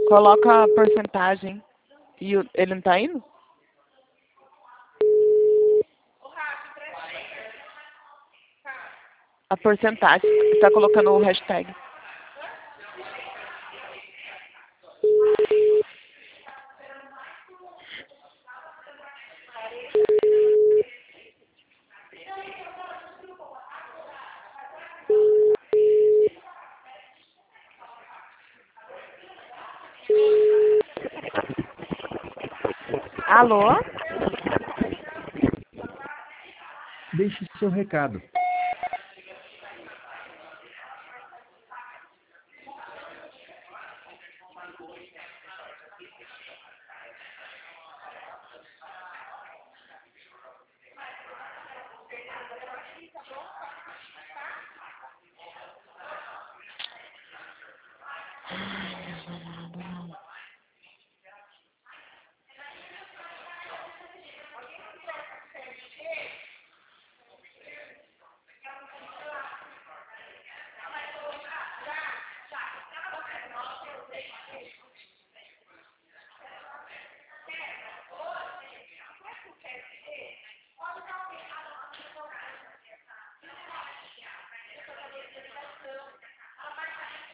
Coloca a porcentagem. E ele não tá indo? A porcentagem. Você tá colocando o hashtag. Alô? Deixe seu recado.